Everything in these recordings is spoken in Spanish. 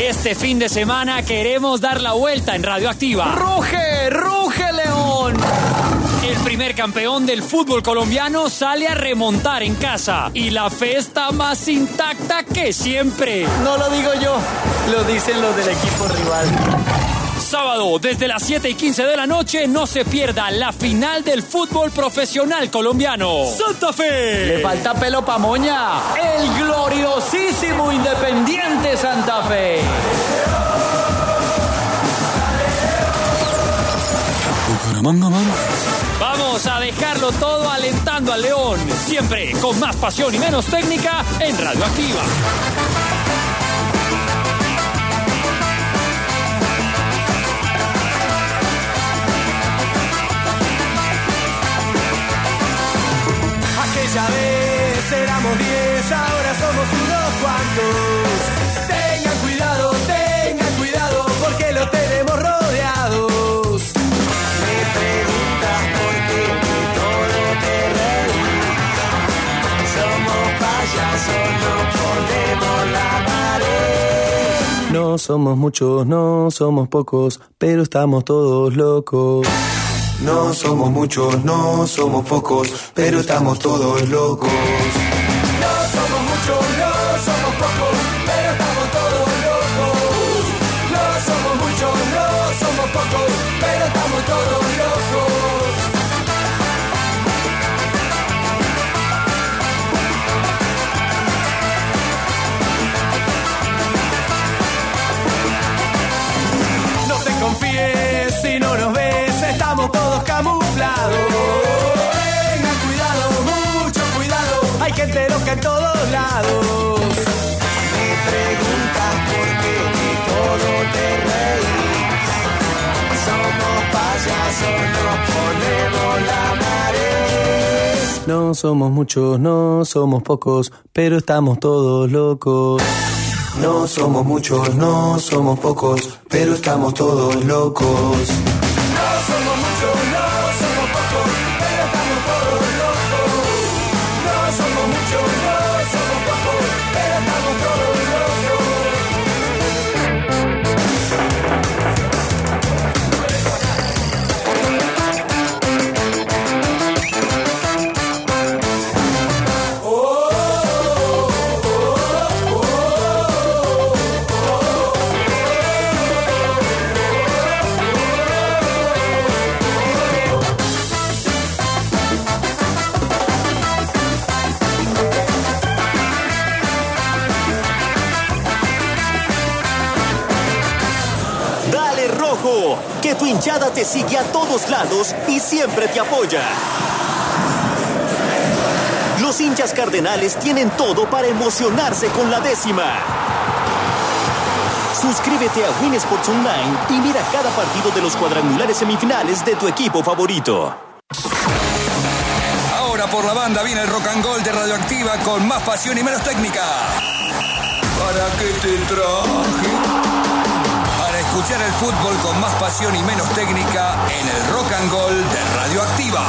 Este fin de semana queremos dar la vuelta en Radioactiva. ¡Ruge, ruge, León! El primer campeón del fútbol colombiano sale a remontar en casa y la fe está más intacta que siempre. No lo digo yo, lo dicen los del equipo rival. Sábado, desde las 7:15 de la noche, no se pierda la final del fútbol profesional colombiano. ¡Santa Fe! Le falta pelo pa' moña. El gloriosísimo Independiente Santa Fe. Vamos a dejarlo todo alentando al León. Siempre con más pasión y menos técnica en Radioactiva. Aquella vez éramos 10, ahora somos unos cuantos. Tengan cuidado, porque lo tenemos rodeados. Me preguntas por qué de todo te reís. Somos payasos, no ponemos la pared. No somos muchos, no somos pocos, pero estamos todos locos. No somos muchos, no somos pocos, pero estamos todos locos. No somos muchos, no somos pocos, pero estamos todos locos. No somos muchos, no somos pocos, pero estamos todos locos. No te confíes si no nos ves, estamos todos camuflados. Tengan cuidado, mucho cuidado, hay gente loca en todos lados. Me preguntas por qué de todo te reís. Somos payasos, nos ponemos la nariz. No somos muchos, no somos pocos, pero estamos todos locos. No somos muchos, no somos pocos, pero estamos todos locos. No somos muchos, no somos pocos, pero estamos todos locos. No somos muchos, no somos pocos, pero estamos todos locos. Que tu hinchada te sigue a todos lados y siempre te apoya. Los hinchas cardenales tienen todo para emocionarse con la 10ª. Suscríbete a Win Sports Online y mira cada partido de los cuadrangulares semifinales de tu equipo favorito. Ahora por la banda viene el Rock and Roll de Radioactiva con más pasión y menos técnica. ¿Para qué te traje? Escuchar el fútbol con más pasión y menos técnica en el Rock and Roll de Radioactiva.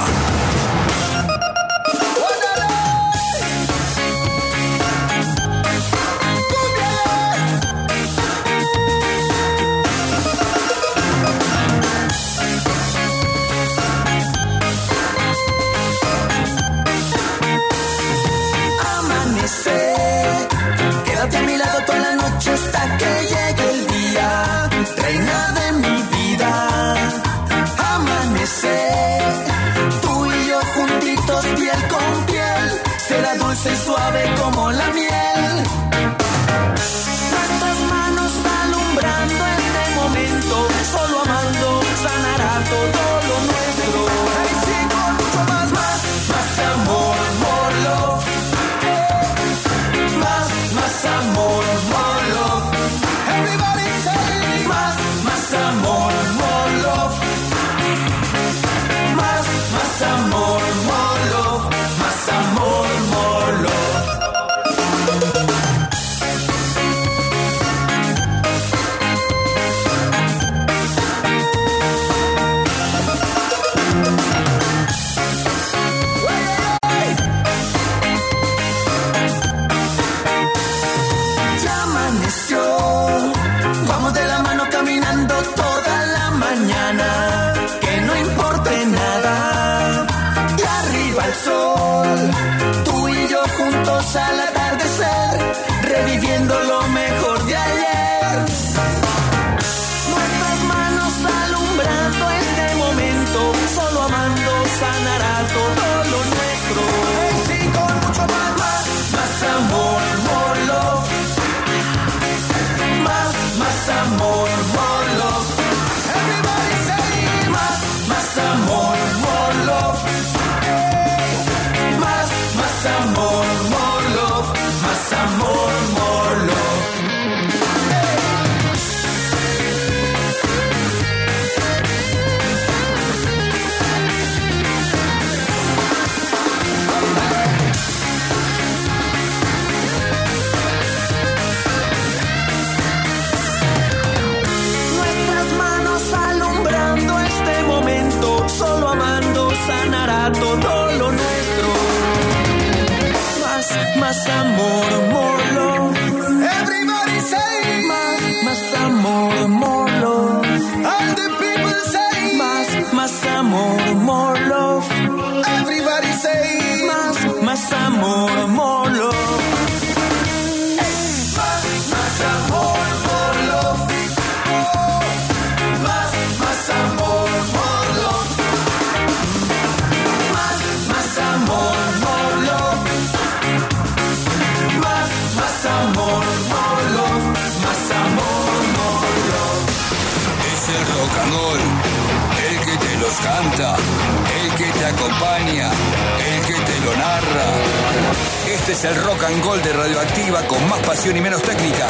Amanecer, quédate a mi lado toda la noche hasta que llegue el día. Reina de mi vida, amanecer, tú y yo juntitos piel con piel, será dulce y suave como la miel. Nuestras manos alumbrando este momento, solo amando sanará todo lo nuestro. Ay, sí, con mucho más, más amor, more love. Más amor, more love. Everybody say más amor, more love. Más amor, more love. Más amor, more love. al sol. Tú y yo juntos al atardecer, reviviendo lo mejor de ayer. Nuestras manos alumbrando este momento, solo amando sanará todo lo nuestro. Sí, con mucho más, más amor, more love. Más amor, more love. Everybody say más amor, more love. Más amor, more love. Más amor, more love. Solo amando sanará todo lo nuestro. Más amor, more love. Everybody say más amor, more love. All the people say más amor, more love. Everybody say más amor, more love. Más amor, more love. Más amor, more love. Más amor, more love. Más amor, more love. Más amor, more love. Es el rock and roll, el que te los canta, el que te acompaña, el que te lo narra. Este es el rock and roll de Radioactiva con más pasión y menos técnica.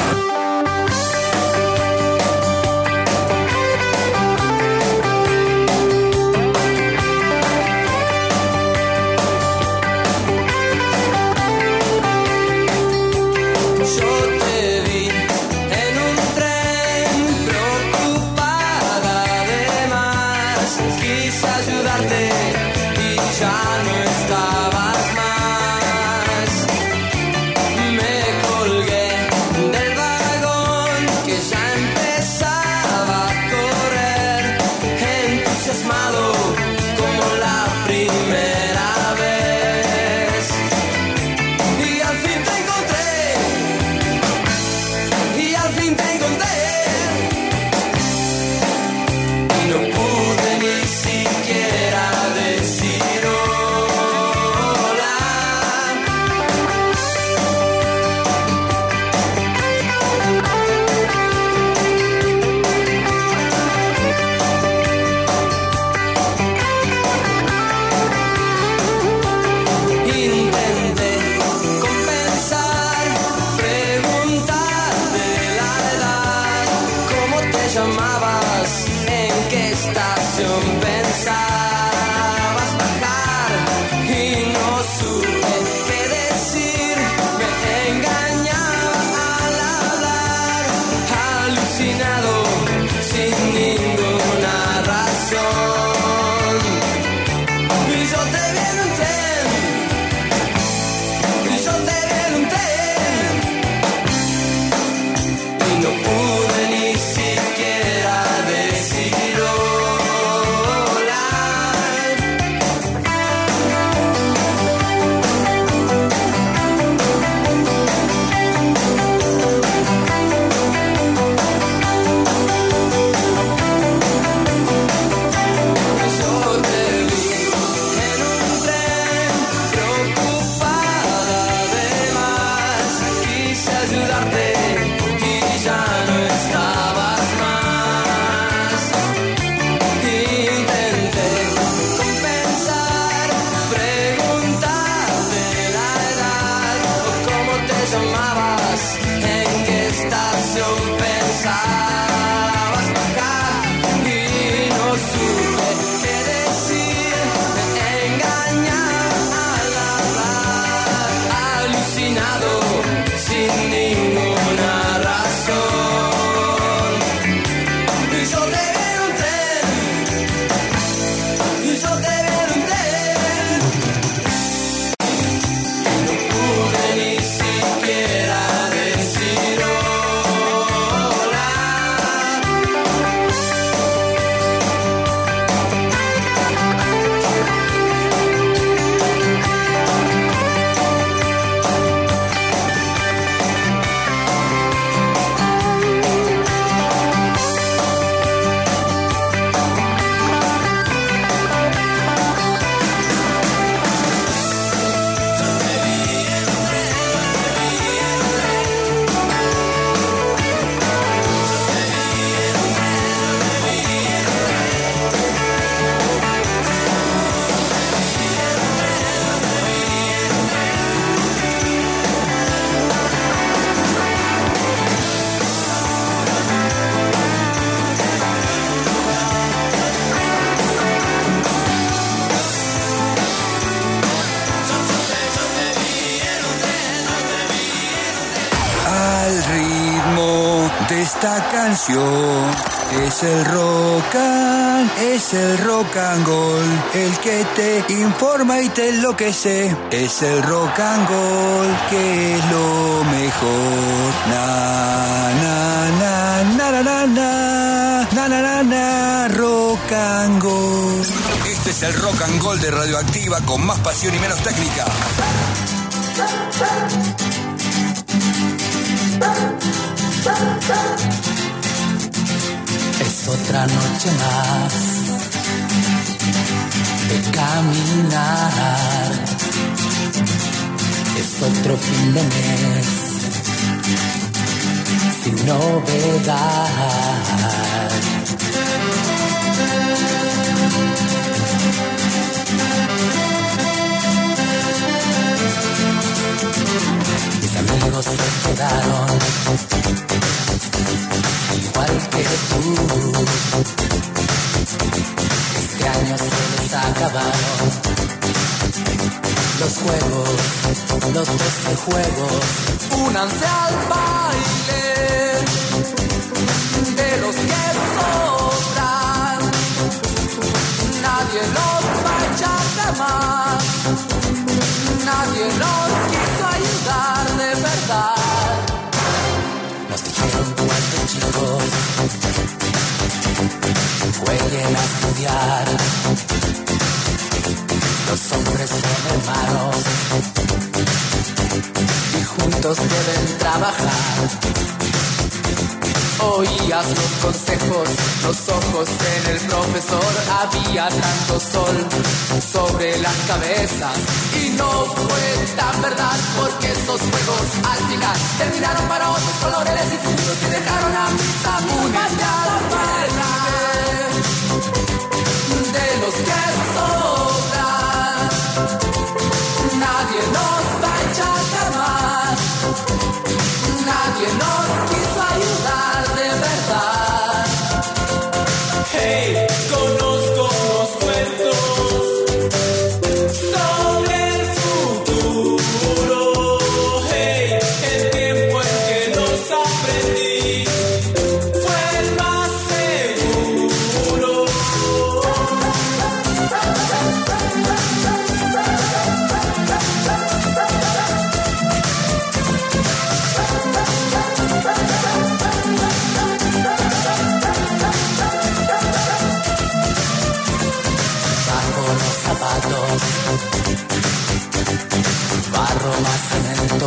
esta canción. Es el rock and roll, el que te informa y te enloquece. Es el rock and roll, que es lo mejor. Na na na na na na na na na na na, rock and roll. Este es el rock and roll de Radioactiva, con más pasión y menos técnica. Es otra noche más de caminar, es otro fin de mes sin novedad. Mis amigos se quedaron igual que tú. Este año se les acabaron los juegos, los 12 juegos. Únanse al baile de los que sobran. Nadie los va a echar de más. Nadie nos quiso ayudar de verdad. Nos dijeron cuando chicos jueguen a estudiar. Los hombres son hermanos y juntos deben trabajar. Oías los consejos, los ojos en el profesor. Había tanto sol sobre las cabezas y no fue tan verdad, porque esos juegos al final terminaron para otros colores y futuros y dejaron a mis amigas ya la pena de los que sobran. Nadie nos va a echar jamás, nadie nos quiso ayudar de verdad. Hey, conozco unos cuentos sobre el futuro. Hey, el tiempo en que los aprendí fue el más seguro. Zapatos, barro más cemento.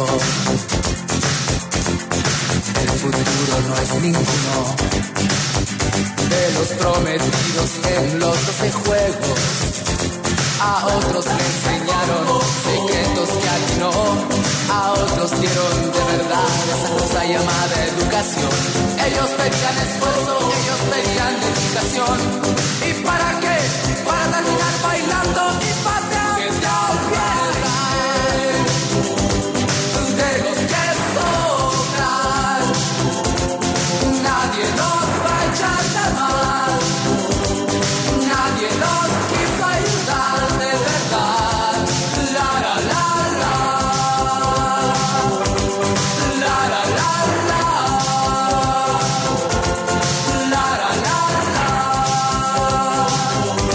El futuro no es ninguno de los prometidos en los 12 juegos. A otros le enseñaron secretos que aquí no. A otros dieron de verdad esa cosa llamada educación. Ellos pedían esfuerzo, ellos pedían dedicación. ¿Y para qué? Para terminar bailando y pateando bien de los que sobran. Nadie nos va a echar de más, nadie nos quiso ayudar de verdad. La la la la, la la la la, la la la la.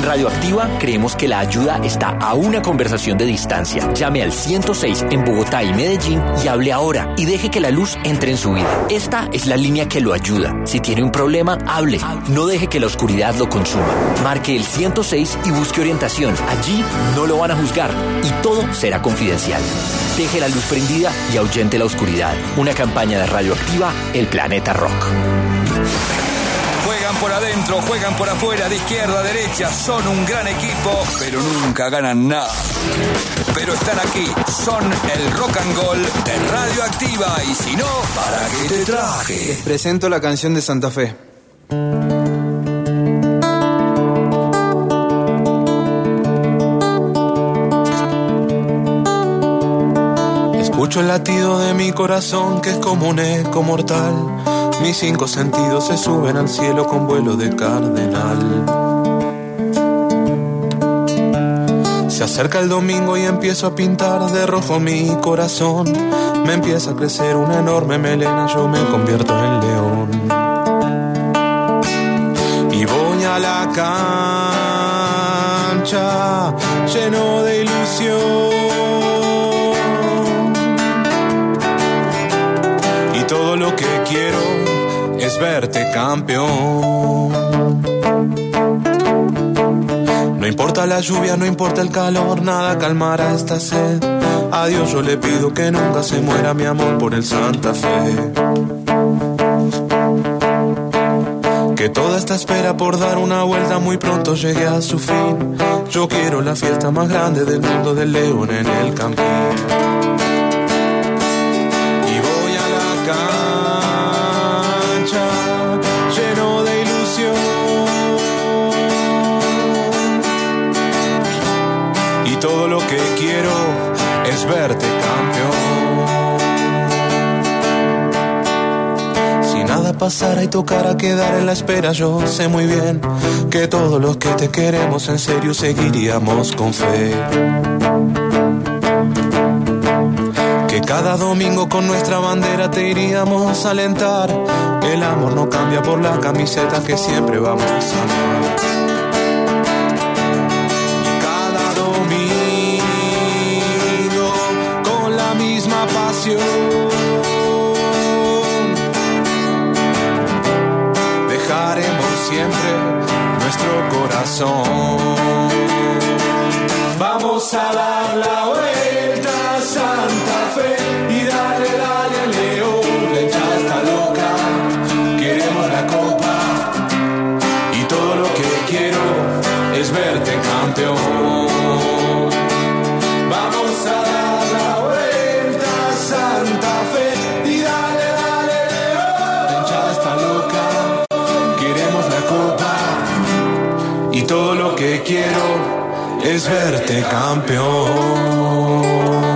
Radioactiva creemos que la ayuda está a una conversación de distancia. Llame al 106 en Bogotá y Medellín y hable ahora y deje que la luz entre en su vida. Esta es la línea que lo ayuda. Si tiene un problema, hable. No deje que la oscuridad lo consuma. Marque el 106 y busque orientación. Allí no lo van a juzgar y todo será confidencial. Deje la luz prendida y ahuyente la oscuridad. Una campaña de Radioactiva, el Planeta Rock. Juegan por adentro, juegan por afuera, de izquierda a derecha, son un gran equipo, pero nunca ganan nada. Pero están aquí, son el Rock and Gold de Radioactiva, y si no, ¿para qué te traje? Les presento la canción de Santa Fe. Escucho el latido de mi corazón que es como un eco mortal. Mis 5 sentidos se suben al cielo con vuelo de cardenal. Se acerca el domingo y empiezo a pintar de rojo mi corazón. Me empieza a crecer una enorme melena, yo me convierto en león. Y voy a la cancha lleno de ilusión. Y todo lo que quiero es verte campeón. No importa la lluvia, no importa el calor, nada calmará esta sed. A Dios yo le pido que nunca se muera mi amor por el Santa Fe. Que toda esta espera por dar una vuelta muy pronto llegue a su fin. Yo quiero la fiesta más grande del mundo del León en el Campín. Y voy a la cancha lleno de ilusión. Y todo lo que quiero es verte campeón. Si nada pasara y tocara quedar en la espera, yo sé muy bien que todos los que te queremos en serio seguiríamos con fe. Que cada domingo con nuestra bandera te iríamos a alentar. El amor no cambia por la camiseta que siempre vamos a amar. Y cada domingo con la misma pasión dejaremos siempre nuestro corazón. Vamos a dar la vuelta a Santa Fe y dale, dale, León, la hinchada está loca, queremos la copa y todo lo que quiero es verte campeón. Vamos a dar la vuelta a Santa Fe y dale, dale, León, la hinchada está loca, queremos la copa y todo lo que quiero es verte campeón.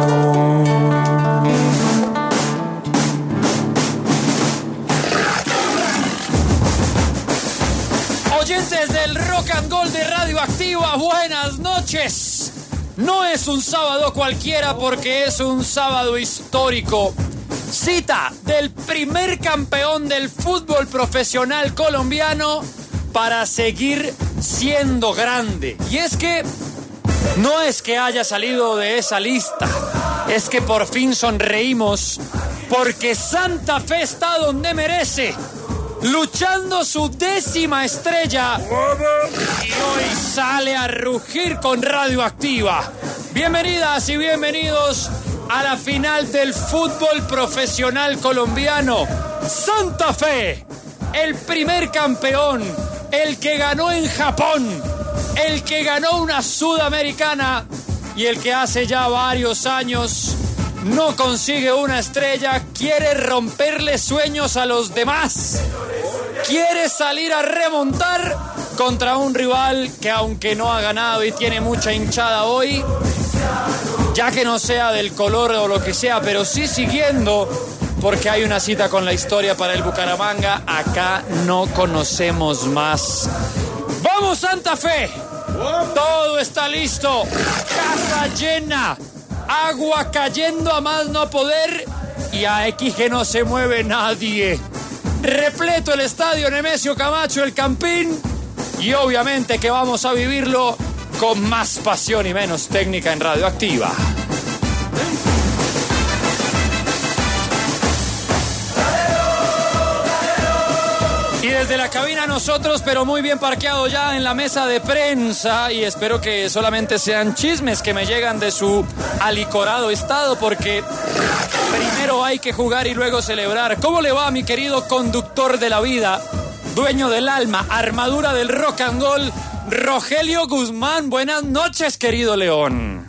Oyentes del Rock and Gold de Radioactiva, buenas noches. No es un sábado cualquiera porque es un sábado histórico. Cita del primer campeón del fútbol profesional colombiano para seguir siendo grande. Y es que no es que haya salido de esa lista, es que por fin sonreímos porque Santa Fe está donde merece, luchando su 10ª estrella y hoy sale a rugir con Radioactiva. Bienvenidas y bienvenidos a la final del fútbol profesional colombiano. Santa Fe, el primer campeón, el que ganó en Japón, el que ganó una Sudamericana y el que hace ya varios años no consigue una estrella, quiere romperle sueños a los demás, quiere salir a remontar contra un rival que aunque no ha ganado y tiene mucha hinchada hoy, ya que no sea del color o lo que sea, pero sí siguiendo, porque hay una cita con la historia para el Bucaramanga, acá no conocemos más. ¡Vamos, Santa Fe! Todo está listo, casa llena, agua cayendo a más no poder y a X que no se mueve nadie. Repleto el estadio Nemesio Camacho, el Campín, y obviamente que vamos a vivirlo con más pasión y menos técnica en Radioactiva. Y desde la cabina nosotros, pero muy bien parqueado ya en la mesa de prensa, y espero que solamente sean chismes que me llegan de su alicorado estado, porque primero hay que jugar y luego celebrar. ¿Cómo le va, mi querido conductor de la vida, dueño del alma, armadura del rock and roll, Rogelio Guzmán? Buenas noches, querido León.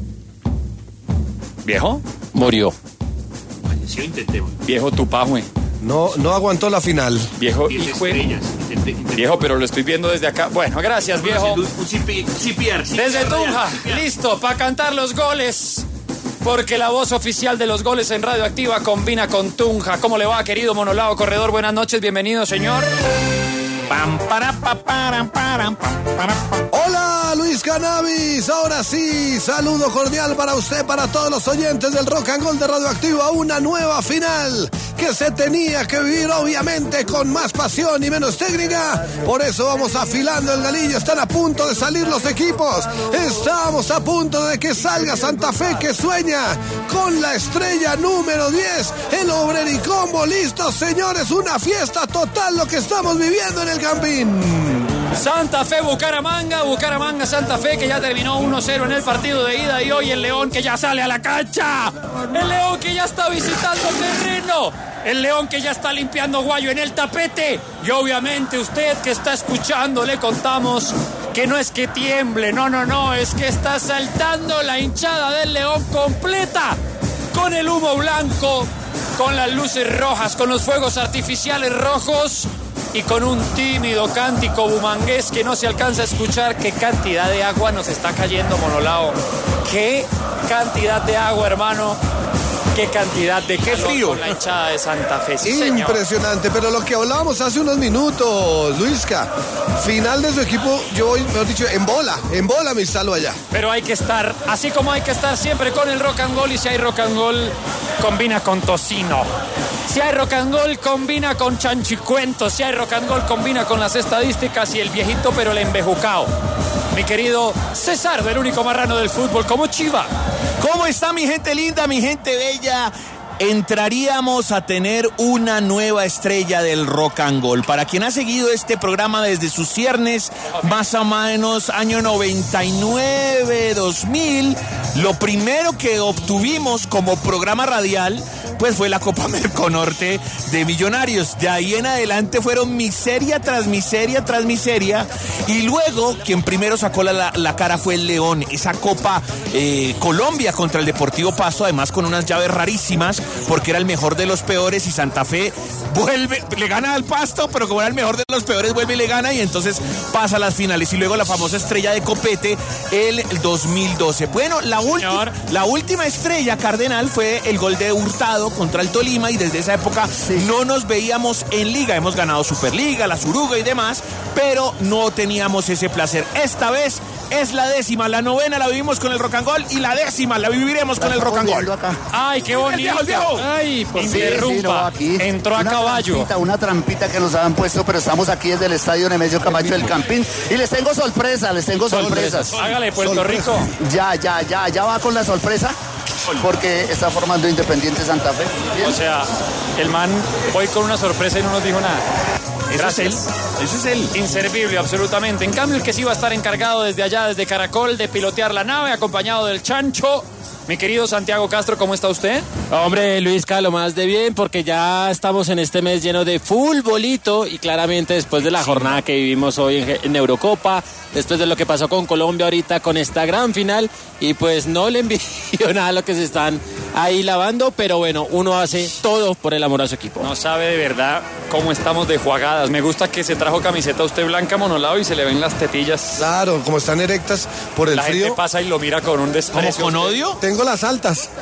¿Viejo? Murió. Falleció, intentemos. Viejo Tupahue. No aguantó la final. Viejo, hijo. Viejo, pero lo estoy viendo desde acá. Bueno, gracias, viejo. Desde Tunja, listo, para cantar los goles. Porque la voz oficial de los goles en Radioactiva combina con Tunja. ¿Cómo le va, querido Monolao Corredor? Buenas noches, bienvenido, señor. Hola, Luis Cannabis. Ahora sí, saludo cordial para usted, para todos los oyentes del Rock and Roll de Radioactiva. Una nueva final que se tenía que vivir, obviamente, con más pasión y menos técnica. Por eso vamos afilando el galillo. Están a punto de salir los equipos. Estamos a punto de que salga Santa Fe, que sueña con la estrella número 10, el Obrericombo. Listo, señores, una fiesta total lo que estamos viviendo en el Campín. Santa Fe, Bucaramanga, Santa Fe, que ya terminó 1-0 en el partido de ida, y hoy el León que ya sale a la cancha, el León que ya está visitando terreno, el León que ya está limpiando guayo en el tapete, y obviamente usted que está escuchando, le contamos que no es que tiemble, no, es que está saltando la hinchada del León completa, con el humo blanco, con las luces rojas, con los fuegos artificiales rojos, y con un tímido cántico bumangués que no se alcanza a escuchar. ¿Qué cantidad de agua nos está cayendo, Monolao? ¿Qué cantidad de agua, hermano? ¿Qué cantidad de qué frío con la hinchada de Santa Fe? Sí, impresionante, señor. pero lo que hablábamos hace unos minutos, Luisca, final de su equipo, yo voy, mejor dicho, en bola me instalo allá. Pero hay que estar, así como hay que estar siempre con el rock and roll, y si hay rock and roll, combina con tocino. Si hay rock and roll, combina con chanchicuento. Si hay rock and roll, combina con las estadísticas y el viejito, pero el embejucao. Mi querido César, del único marrano del fútbol, como Chiva. ¿Cómo está mi gente linda, mi gente bella? Entraríamos a tener una nueva estrella del rock and roll. Para quien ha seguido este programa desde sus ciernes, más o menos año 99, 2000, lo primero que obtuvimos como programa radial pues fue la Copa Merconorte de Millonarios. De ahí en adelante fueron miseria tras miseria tras miseria, y luego quien primero sacó la cara fue el León. Esa Copa Colombia contra el Deportivo Pasto, además con unas llaves rarísimas, porque era el mejor de los peores, y Santa Fe vuelve, le gana al Pasto, pero como era el mejor de los peores, vuelve y le gana, y entonces pasa a las finales. Y luego la famosa estrella de Copete, el 2012. Bueno, la última estrella cardenal fue el gol de Hurtado contra el Tolima, y desde esa época no nos veíamos en liga. Hemos ganado Superliga, la Suruga y demás, pero no teníamos ese placer. Esta vez es la 10ª, la 9ª la vivimos con el rock and roll, y la 10ª la viviremos con el rock and roll. Ay, qué bonito. Ay, pues interrumpa. Entró a caballo. Una trampita que nos han puesto, pero estamos aquí desde el estadio Nemesio Camacho del Campín, y les tengo sorpresas. Hágale, Puerto Rico. Ya va con la sorpresa, porque está formando Independiente Santa Fe. O sea, el man hoy con una sorpresa y no nos dijo nada. Gracias. Ese es él. Inservible, absolutamente. En cambio, el que sí va a estar encargado desde allá, desde Caracol, de pilotear la nave, acompañado del Chancho. Mi querido Santiago Castro, ¿cómo está usted? Hombre, Luisca, lo más de bien, porque ya estamos en este mes lleno de futbolito, y claramente después de la jornada que vivimos hoy en Eurocopa, después de lo que pasó con Colombia ahorita con esta gran final, y pues no le envío nada a lo que se están ahí lavando, pero bueno, uno hace todo por el amor a su equipo. No sabe de verdad cómo estamos de jugadas. Me gusta que se trajo camiseta usted blanca, Monolao, y se le ven las tetillas. Claro, como están erectas por el frío. La gente pasa y lo mira con un desprecio. ¿Con odio? Tengo las altas.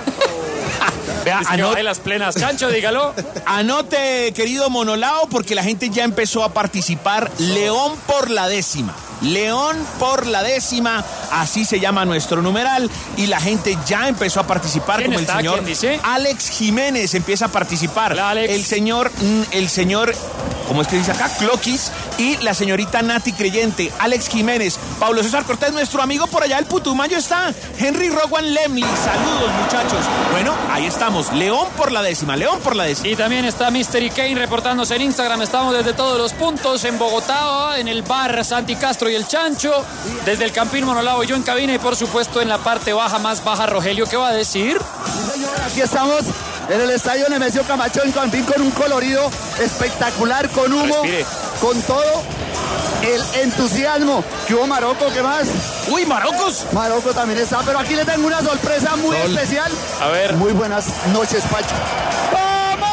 Vea, anote las plenas. Chancho, dígalo. Anote, querido Monolao, porque la gente ya empezó a participar. León por la 10ª. León por la 10ª, así se llama nuestro numeral, y la gente ya empezó a participar, como el señor Alex Jiménez empieza a participar. Hola, Alex. El señor, ¿cómo es que dice acá? Cloquis y la señorita Nati Creyente, Alex Jiménez, Pablo César Cortés, nuestro amigo por allá del Putumayo está, Henry Rowan Lemley, saludos muchachos. Bueno, ahí estamos, León por la décima. Y también está Mystery Kane reportándose en Instagram, estamos desde todos los puntos en Bogotá, en el bar Santi Castro y el Chancho, desde el Campín Monolao y yo en cabina y por supuesto en la parte baja, más baja, Rogelio, ¿qué va a decir? Sí, señor, aquí estamos en el estadio Nemesio Camacho en Campín con un colorido espectacular, con humo, con todo el entusiasmo. ¿Qué hubo, Marocco? ¿Qué más? ¡Uy, Marocos! Marocco también está, pero aquí le tengo una sorpresa muy especial. A ver. Muy buenas noches, Pacho. ¡Vamos!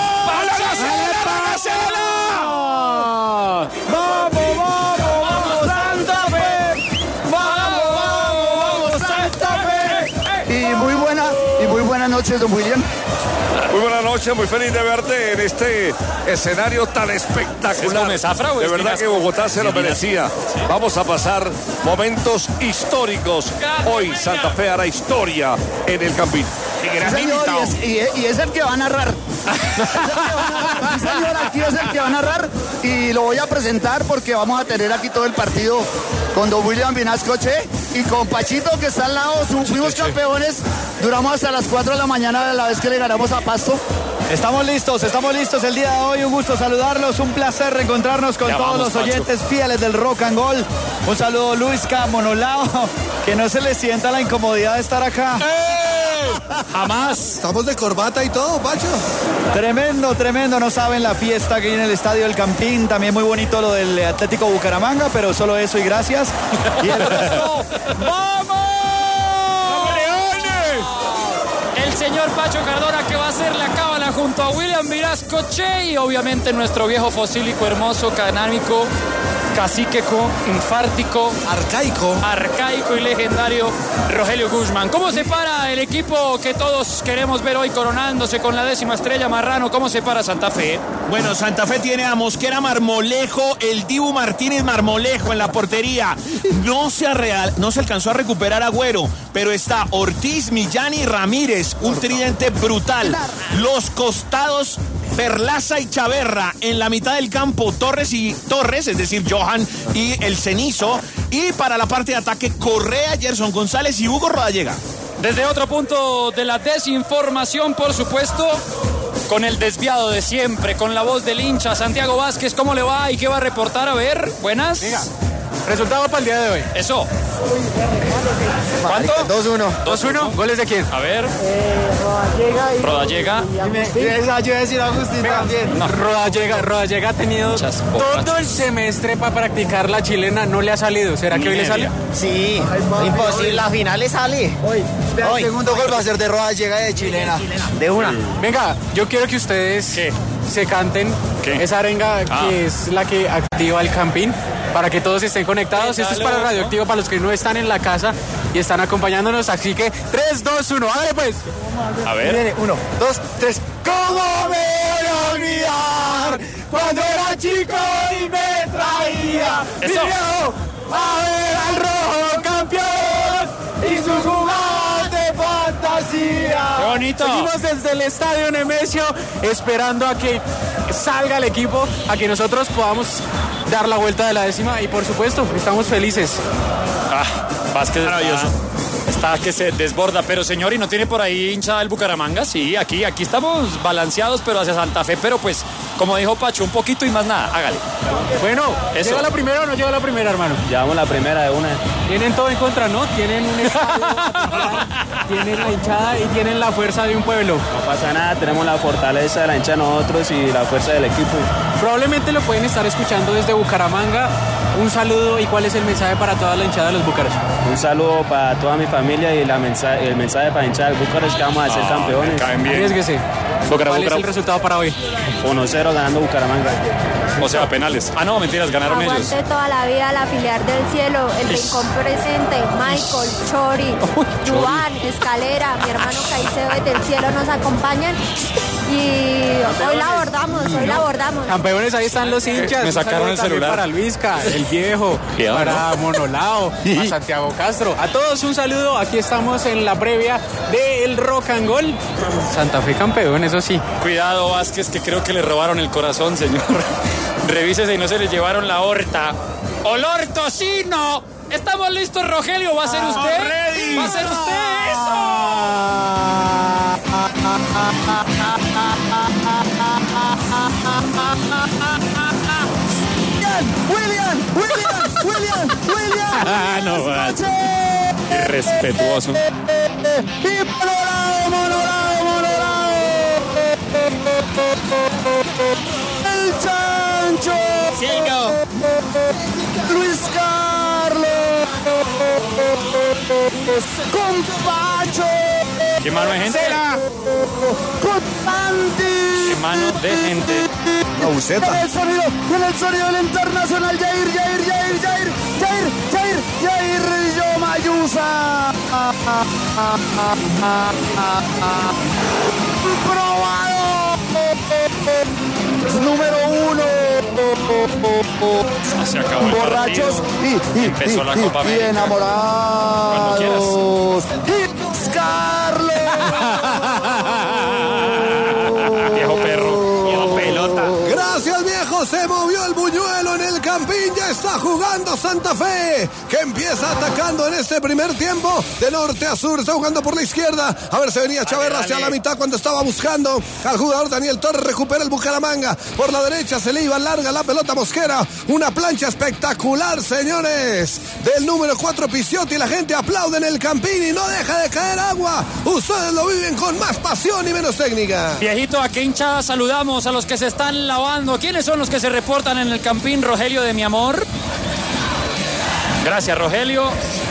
¡Vamos, Santa Fe! ¡Vamos, Santa Fe! Y muy buenas noches, don William. Muy buenas noches, muy feliz de verte en este escenario tan espectacular. De verdad que Bogotá se lo merecía. Vamos a pasar momentos históricos. Hoy Santa Fe hará historia en el Campín. Sí, señor, y es el que va a narrar. Sí, señor, aquí es el que va a narrar y lo voy a presentar porque vamos a tener aquí todo el partido con don William Vinasco Che y con Pachito que está al lado. Fuimos campeones, duramos hasta las 4 de la mañana de la vez que le ganamos a Pasto. Estamos listos el día de hoy. Un gusto saludarlos, un placer reencontrarnos con todos los oyentes fieles del Rock and Roll. Un saludo, Luisca, Monolao, que no se les sienta la incomodidad de estar acá. Jamás. Estamos de corbata y todo, Pacho. Tremendo, no saben la fiesta que hay en el Estadio del Campín. También muy bonito lo del Atlético Bucaramanga, pero solo eso y gracias. Y el resto, ¡vamos! El señor Pacho Cardona que va a hacer la cábala junto a William Vinasco Che y obviamente nuestro viejo fosílico, hermoso, canámico, caciqueco, infártico, arcaico y legendario Rogelio Guzmán. ¿Cómo se para el equipo que todos queremos ver hoy coronándose con la 10ª estrella, Marrano? ¿Cómo se para Santa Fe? Bueno, Santa Fe tiene a Mosquera Marmolejo, el Dibu Martínez Marmolejo en la portería. No se alcanzó a recuperar Agüero, pero está Ortiz, Millán y Ramírez, un tridente brutal. Los costados, Perlaza y Chaverra. En la mitad del campo, Torres, es decir, Johan y el Cenizo. Y para la parte de ataque, Correa, Gerson González y Hugo Rodallega. Desde otro punto de la desinformación, por supuesto, con el desviado de siempre, con la voz del hincha, Santiago Vázquez, ¿cómo le va y qué va a reportar? A ver, buenas. Diga, resultado para el día de hoy. Eso. ¿Cuánto? 2-1. ¿2-1? ¿Goles de quién? A ver. Rodallega. Yo iba a decir a Agustín también. No. Rodallega ha tenido todo el semestre para practicar la chilena, no le ha salido. ¿Será que hoy le sale? Sí, imposible, la final le sale. Hoy. El segundo gol va a ser de Rodallega de chilena. De una. Venga, yo quiero que ustedes se canten esa arenga que es la que activa el Campín, para que todos estén conectados. Esto es para Radioactivo, para los que no están en la casa y están acompañándonos. Así que 3, 2, 1, ¡hágale pues! A ver. Viene, 1, 2, 3. ¿Cómo me voy a olvidar cuando era chico y me traía mi viejo a ver al Rojo Campeón y sus jugadas de fantasía? ¡Qué bonito! Seguimos desde el Estadio Nemesio esperando a que salga el equipo, a que nosotros podamos dar la vuelta de la 10ª y por supuesto estamos felices. Vázquez está que se desborda, pero señor, ¿y no tiene por ahí hinchada el Bucaramanga? Sí, aquí estamos balanceados, pero hacia Santa Fe, pero pues, como dijo Pacho, un poquito y más nada, hágale. Bueno, eso. ¿llega la primera o no llega la primera, hermano? Llevamos la primera de una. Tienen todo en contra, ¿no? Tienen un estadio, tienen la hinchada y tienen la fuerza de un pueblo. No pasa nada, tenemos la fortaleza de la hinchada nosotros y la fuerza del equipo. Probablemente lo pueden estar escuchando desde Bucaramanga. Un saludo, y ¿cuál es el mensaje para toda la hinchada de los Búcaros? Un saludo para toda mi familia y el mensaje para la hinchada del Búcaros, que vamos a ser campeones. Arriésguese. ¿Cuál es el resultado para hoy? 1-0 ganando Bucaramanga. O sea, penales. No, mentiras, ganaron ellos. Aguante toda la vida la filial del cielo, el rincón presente, Michael, Chori, Juan, Escalera, mi hermano Caicedo desde el cielo nos acompañan y hoy la abordamos. Campeones, ahí están los hinchas. Me sacaron el celular. Para Luisca, el viejo, para Monolao, a Santiago Castro. A todos un saludo, aquí estamos en la previa del Rock and Roll. Santa Fe campeón, eso sí. Cuidado, Vázquez, que creo que le robaron el corazón, señor. Revísese y no se les llevaron la horta. ¡Olor tocino! ¿Estamos listos, Rogelio? ¿Va a ser usted? Ready. ¿Va a ser usted eso? William. No vas. Irrespetuoso. Y Monorado. El Chancho. Sigo. Luis Carlos. Con Pacho. ¿Qué mano de gente? Con Andy. ¿Qué mano de gente? La buceta. Con el sonido del internacional Jair Yomayusa. Probado. Número 1. Se acabó el borrachos partido. Empezó la Copa y América. enamorados. Y Carlos. Viejo perro, viejo pelota. Gracias, viejo. Se movió el buñuelo en el Campín. Ya está jugando Santa Fe, que empieza atacando en este primer tiempo. De norte a sur, está jugando por la izquierda. A ver, se venía Chaverra hacia la mitad cuando estaba buscando al jugador Daniel Torres. Recupera el Bucaramanga. Por la derecha se le iba larga la pelota Mosquera. Una plancha espectacular, señores, del número 4 Pisciotti. La gente aplaude en el Campín y no deja de caer agua. Ustedes lo viven con más pasión y menos técnica. Viejito, ¿a qué hinchada saludamos? A los que se están lavando. ¿Quiénes son los que se reportan en el Campín, Rogelio de mi amor? Gracias, Rogelio.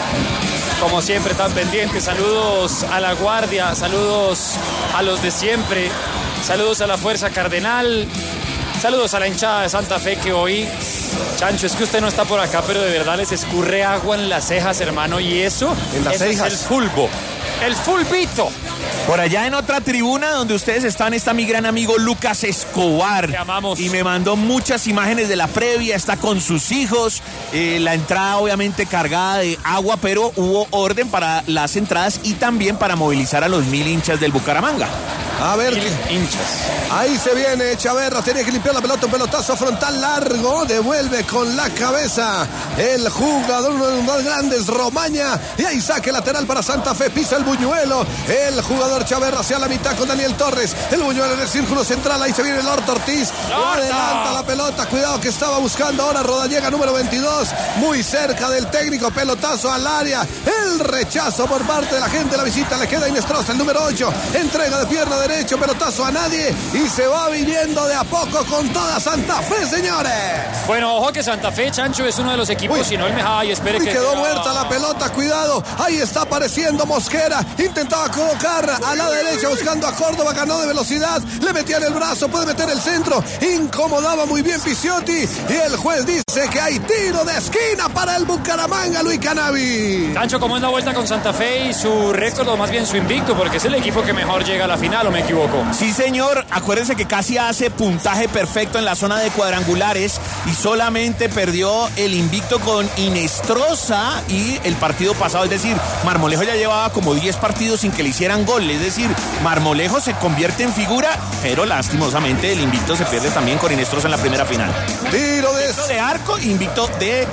Como siempre, tan pendientes. Saludos a la guardia, saludos a los de siempre, saludos a la Fuerza Cardenal, saludos a la hinchada de Santa Fe que hoy... Chancho, es que usted no está por acá, pero de verdad les escurre agua en las cejas, hermano, y eso, en las cejas. Es el fulbo, el fulbito. Por allá en otra tribuna donde ustedes están está mi gran amigo Lucas Escobar. Te amamos. Y me mandó muchas imágenes de la previa, está con sus hijos, la entrada obviamente cargada de agua, pero hubo orden para las entradas y también para movilizar a los 1000 hinchas del Bucaramanga. A ver, hinchas. Ahí se viene Chaverra, tenía que limpiar la pelota, un pelotazo frontal largo, devuelve con la cabeza el jugador, uno de los más grandes, Romaña, y ahí saque lateral para Santa Fe, pisa el buñuelo, el jugador Chaverra hacia la mitad con Daniel Torres, el buñuelo en el círculo central, ahí se viene el Horta Ortiz, adelanta la pelota, cuidado que estaba buscando ahora Rodallega, número 22, muy cerca del técnico, pelotazo al área, el rechazo por parte de la gente de la visita, le queda Inestrosa, el número 8, entrega de pierna derecho, pelotazo a nadie, y se va viniendo de a poco con toda Santa Fe, señores. Bueno, ojo que Santa Fe, Chancho, es uno de los equipos, si no el mejor, y espere que... quedó muerta la pelota, cuidado, ahí está apareciendo Mosquera, intentaba colocar a la derecha buscando a Córdoba, ganó de velocidad, le metían el brazo, puede meter el centro, incomodaba muy bien Pisciotti, y el juez dice que hay tiro de esquina para el Bucaramanga, Luis Canavi. Chancho, ¿cómo es la vuelta con Santa Fe y su récord, o más bien su invicto? Porque es el equipo que mejor llega a la final, ¿o me equivoco? Sí, señor, acuérdense que casi hace puntaje perfecto en la zona de cuadrangulares y solamente perdió el invicto con Inestrosa y el partido pasado, es decir, Marmolejo ya llevaba como 10 partidos sin que le hicieran gol, es decir, Marmolejo se convierte en figura, pero lastimosamente el invicto se pierde también con Inestrosa en la primera final. Tiro de arco, invicto de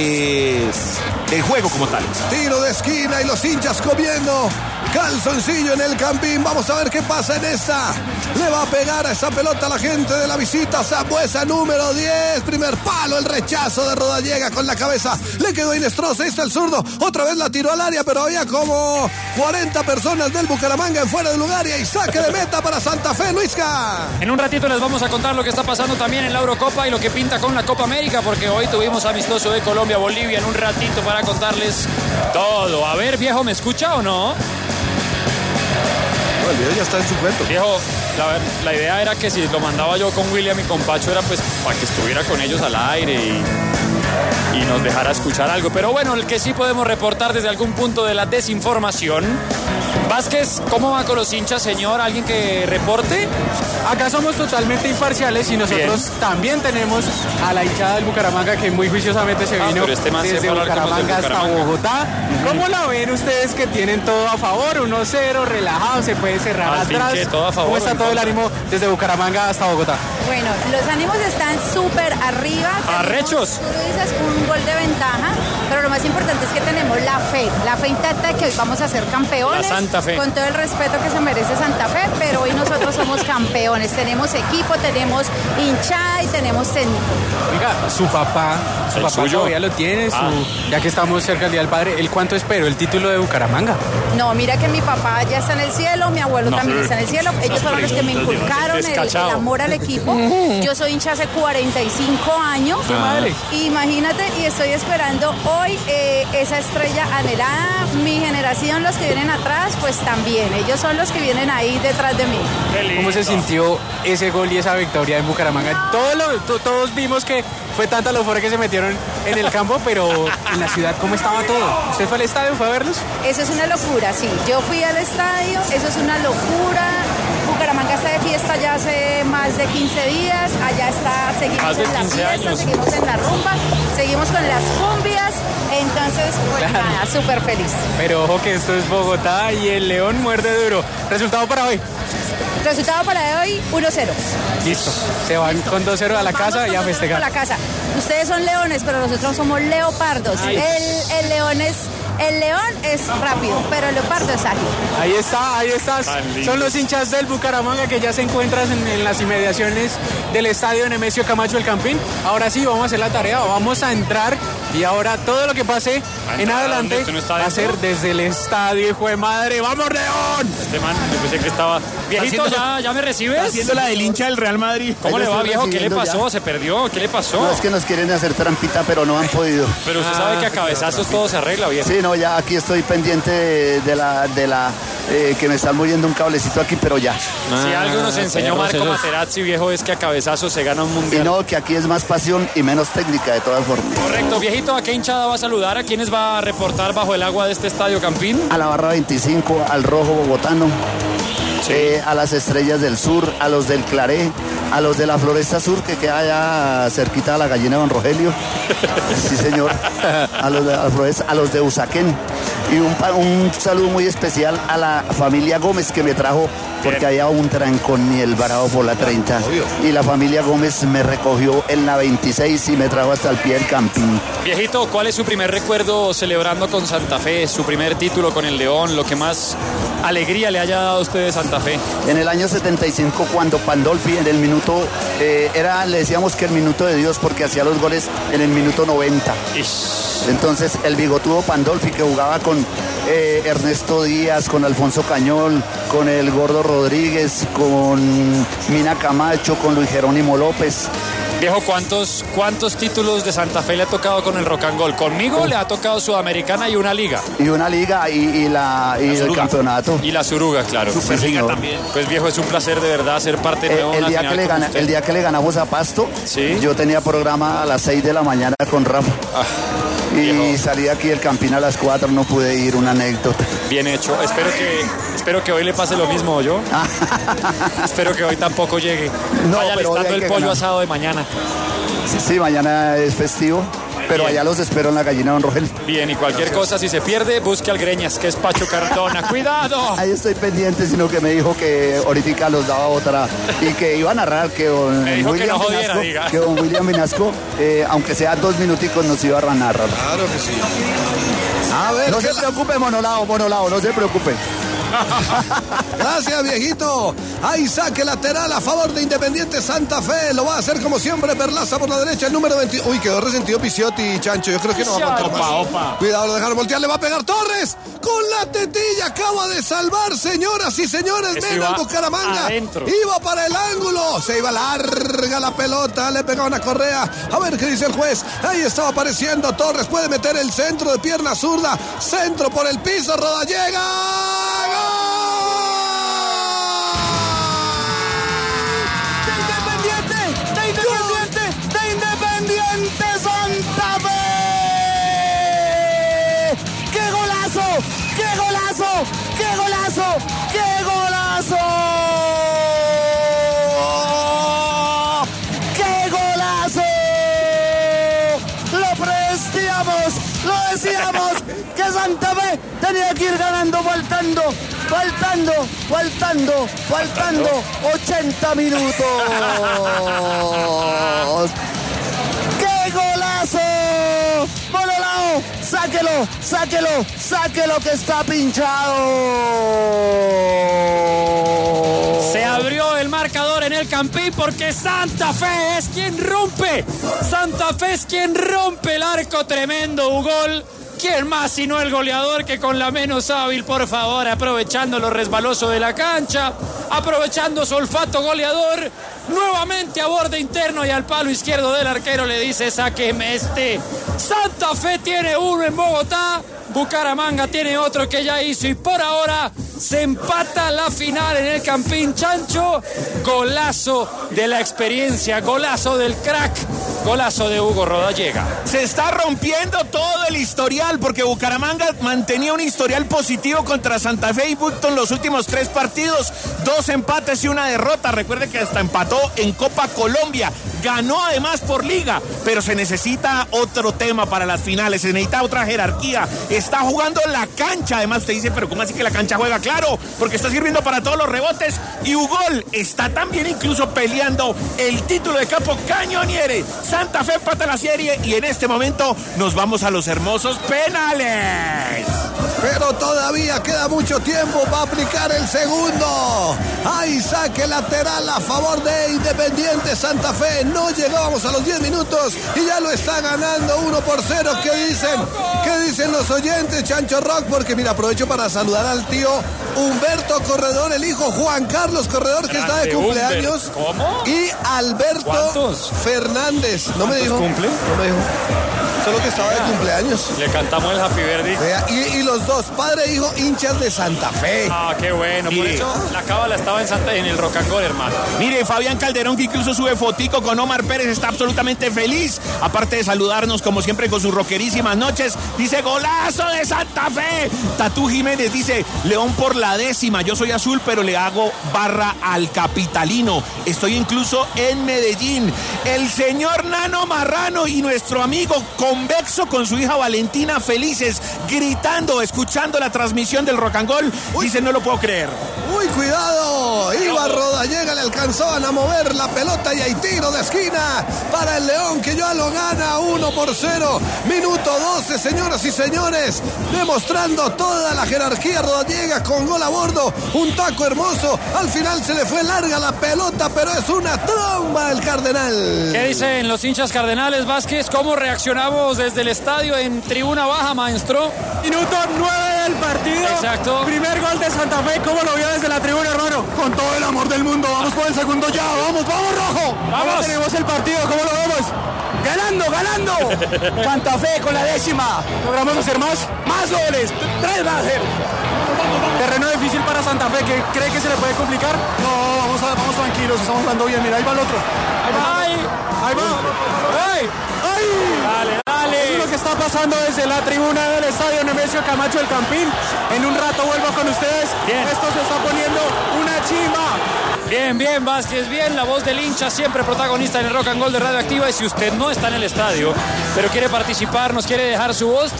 juego como tal. Tiro de esquina y los hinchas comiendo calzoncillo en el Campín. Vamos a ver qué pasa en esta. Le va a pegar a esa pelota a la gente de la visita. Zambuesa número 10. Primer palo, el rechazo de Rodallega con la cabeza. Le quedó Inestrosa. Ahí está el zurdo. Otra vez la tiró al área, pero había como 40 personas del Bucaramanga en fuera de lugar. Y ahí saque de meta para Santa Fe, Luisca. En un ratito les vamos a contar lo que está pasando también en la Eurocopa y lo que pinta con la Copa América, porque hoy tuvimos amistoso de Colombia-Bolivia en un ratito para contarles todo. A ver, viejo, ¿me escucha o no? El video ya está en su cuento. Viejo, la idea era que si lo mandaba yo con William y con Pacho era pues para que estuviera con ellos al aire y... y nos dejará escuchar algo. Pero bueno, el que sí podemos reportar desde algún punto de la desinformación. Vázquez, ¿cómo va con los hinchas, señor? ¿Alguien que reporte? Acá somos totalmente imparciales y nosotros también tenemos a la hinchada del Bucaramanga que muy juiciosamente se vino desde Bucaramanga hasta Bogotá. ¿Cómo la ven ustedes que tienen todo a favor? 1-0, relajado, se puede cerrar atrás. Todo a favor, ¿cómo está todo el ánimo desde Bucaramanga hasta Bogotá? Bueno, los ánimos están súper arriba. ¡Arrechos! Tú dices un gol de ventaja, pero lo más importante es que tenemos la fe intacta de que hoy vamos a ser campeones. La Santa Fe. Con todo el respeto que se merece Santa Fe, pero hoy nosotros somos campeones. Tenemos equipo, tenemos hinchada y tenemos técnico. Oiga, su papá suyo? todavía lo tiene, ya que estamos cerca del Día del Padre, ¿él cuánto esperó el título de Bucaramanga? No, mira que mi papá ya está en el cielo, mi abuelo también está en el cielo. Ellos fueron los que me inculcaron el amor al equipo. Yo soy hincha hace 45 años. Imagínate, y estoy esperando hoy esa estrella anhelada. Mi generación, los que vienen atrás, pues también. Ellos son los que vienen ahí detrás de mí. ¿Cómo se sintió ese gol y esa victoria en Bucaramanga? Todos vimos que fue tanta la euforia que se metieron en el campo, pero en la ciudad, ¿cómo estaba todo? ¿Usted fue al estadio? ¿Fue a verlos? Eso es una locura, sí. Yo fui al estadio, eso es una locura. Bucaramanga está de fiesta ya hace más de 15 días. Allá está, seguimos en la fiesta, seguimos en la rumba, seguimos con las cumbias. Entonces, pues nada, súper feliz. Pero ojo que esto es Bogotá y el León muerde duro. ¿Resultado para hoy? Resultado para hoy, 1-0. Listo. Se van con 2-0 a la casa y a festejar. A la casa. Ustedes son leones, pero nosotros somos leopardos. El león es rápido, pero el leopardo es ágil. Ahí está. Son los hinchas del Bucaramanga que ya se encuentran en las inmediaciones del estadio Nemesio Camacho El Campín. Ahora sí, vamos a hacer la tarea, vamos a entrar y ahora todo lo que pase en adelante va a ser desde el estadio, hijo de madre. ¡Vamos, León! Este man, yo pensé que estaba... Viejito, ¿ya me recibes? Está haciendo la del hincha del Real Madrid. ¿Cómo le va, viejo? ¿Qué le pasó? ¿Se perdió? ¿Qué le pasó? No, es que nos quieren hacer trampita, pero no han podido. Pero usted sabe que a cabezazos todo se arregla, viejo. Sí, no, ya aquí estoy pendiente de la que me está muriendo un cablecito aquí, pero ya. Si algo nos enseñó Marco Materazzi, viejo, es que a cabezazos se gana un mundial. Y no, que aquí es más pasión y menos técnica, de todas formas. Correcto, viejito, ¿a qué hinchada va a saludar? ¿A quiénes va a reportar bajo el agua de este estadio Campín? A la barra 25, al rojo bogotano. Sí. A las Estrellas del Sur, a los del Claré, a los de la Floresta Sur, que queda allá cerquita a la gallina de Don Rogelio. Sí, señor. A los de la Floresta, a los de Usaquén. Y un saludo muy especial a la familia Gómez que me trajo, porque había un trancón y el varado por la 30. Y la familia Gómez me recogió en la 26 y me trajo hasta el pie del Campín. Viejito, ¿cuál es su primer recuerdo celebrando con Santa Fe? Su primer título con el León, lo que más alegría le haya dado a usted de Santa Fe. En el año 75, cuando Pandolfi en el minuto, le decíamos que el minuto de Dios porque hacía los goles en el minuto 90. Entonces el bigotudo Pandolfi que jugaba con Ernesto Díaz, con Alfonso Cañol, con el Gordo Rodríguez, con Mina Camacho, con Luis Jerónimo López. Viejo, ¿cuántos títulos de Santa Fe le ha tocado con el Rock and Roll? Conmigo le ha tocado Sudamericana y una liga. Y una liga y el campeonato. Y la Suruga, claro. Superliga también. Pues viejo, es un placer de verdad ser parte de el día que le ganamos a Pasto, ¿sí? Yo tenía programa a las 6 de la mañana con Rafa. Y salí aquí del Campín a las 4, no pude ir, una anécdota. Bien hecho. Espero que hoy le pase lo mismo, yo. Espero que hoy tampoco llegue. No, vaya pero listando el pollo asado de mañana. Sí, mañana es festivo. Pero allá los espero en la gallina Don Rogel. Bien, y cualquier cosa, si se pierde, busque al Greñas, que es Pacho Cardona. ¡Cuidado! Ahí estoy pendiente, sino que me dijo que ahorita los daba otra y que iba a narrar que don William Vinasco, aunque sea 2 minuticos, nos iba a narrar. Claro que sí. A ver, no se preocupe, Monolao, no se preocupe. Gracias, viejito. Ahí saque lateral a favor de Independiente Santa Fe. Lo va a hacer como siempre Perlaza por la derecha, el número 20. Uy, quedó resentido Picciotti, Chancho. Yo creo que no va a aguantar más. Cuidado, lo dejaron voltear. Le va a pegar Torres. Con la tetilla acaba de salvar, señoras y señores. Mena el Bucaramanga. Adentro. Iba para el ángulo. Se iba larga la pelota. Le pegaba una correa. A ver qué dice el juez. Ahí estaba apareciendo Torres. Puede meter el centro de pierna zurda. Centro por el piso. Roda llega. De Independiente Santa Fe. Lo decíamos que Santa Fe tenía que ir ganando faltando 80 minutos. ¡Qué golazo! Monolao, sáquelo que está pinchado. Se abrió el marcador en el Campín porque Santa Fe es quien rompe. Santa Fe es quien rompe el arco, tremendo Ugol. ¿Quién más sino el goleador que con la menos hábil, por favor, aprovechando lo resbaloso de la cancha, aprovechando su olfato goleador, nuevamente a borde interno y al palo izquierdo del arquero le dice: sáqueme este. Santa Fe tiene uno en Bogotá, Bucaramanga tiene otro que ya hizo y por ahora se empata la final en el Campín. Chancho, golazo de la experiencia, golazo del crack, golazo de Hugo Rodallega. Se está rompiendo todo el historial porque Bucaramanga mantenía un historial positivo contra Santa Fe y Button los últimos 3 partidos, 2 empates y 1 derrota. Recuerde que hasta empató en Copa Colombia, ganó además por liga, pero se necesita otro tema para las finales, se necesita otra jerarquía. Está jugando la cancha, además usted dice, pero ¿cómo así que la cancha juega? Claro, porque está sirviendo para todos los rebotes y Ugol está también incluso peleando el título de capo cañoniere. Santa Fe empata la serie y en este momento nos vamos a los hermosos penales. Pero todavía queda mucho tiempo para aplicar el segundo. Hay saque lateral a favor de Independiente Santa Fe. No llegábamos a los 10 minutos y ya lo está ganando 1-0. ¿Qué dicen los oyentes, Chancho Rock? Porque mira, aprovecho para saludar al tío Humberto Corredor, el hijo Juan Carlos Corredor, que está de cumpleaños. ¿Cómo? Y Alberto ¿Cuántos? Fernández. No me dijo. ¿Cuántos cumple? No me dijo. Solo que estaba de cumpleaños. Le cantamos el Happy Birthday. Vea, y los dos, padre e hijo, hinchas de Santa Fe. Ah, qué bueno. Por eso la cábala estaba en el Rock and Roll, hermano. Mire, Fabián Calderón, que incluso sube fotico con Omar Pérez, está absolutamente feliz. Aparte de saludarnos, como siempre, con sus rockerísimas noches. Dice, golazo de Santa Fe. Tatú Jiménez dice, León por la 10ª. Yo soy azul, pero le hago barra al capitalino. Estoy incluso en Medellín. El señor Nano Marrano y nuestro amigo Convexo con su hija Valentina felices, gritando, escuchando la transmisión del Rock and Roll. Dice, no lo puedo creer. ¡Uy, cuidado! Iba Rodallega, le alcanzaban a mover la pelota y hay tiro de esquina para el León, que ya lo gana 1-0. Minuto 12, señoras y señores, demostrando toda la jerarquía Rodallega con gol a bordo, un taco hermoso. Al final se le fue larga la pelota, pero es una tromba el Cardenal. ¿Qué dicen los hinchas cardenales, Vázquez? ¿Cómo reaccionamos desde el estadio en tribuna baja, maestro? Minuto 9 del partido. Exacto. Primer gol de Santa Fe. ¿Cómo lo vio desde la tribuna, hermano? Con todo el amor del mundo. Vamos por el segundo ya. Vamos, rojo. Vamos. Ahora tenemos el partido. ¿Cómo lo vemos? Ganando. Santa Fe con la 10ª. ¿Logramos hacer más? Más goles. 3 va a hacer. Terreno difícil para Santa Fe. ¿Que cree que se le puede complicar? No, vamos tranquilos. Estamos jugando bien. Mira, ahí va el otro. Ahí va. Dale. Es lo que está pasando desde la tribuna del estadio Nemesio Camacho del Campín. En un rato vuelvo con ustedes. Bien. Esto se está poniendo una chimba. Bien, Vázquez, bien. La voz del hincha siempre protagonista en el Rock and Roll de Radioactiva. Y si usted no está en el estadio, pero quiere participar, nos quiere dejar su voz,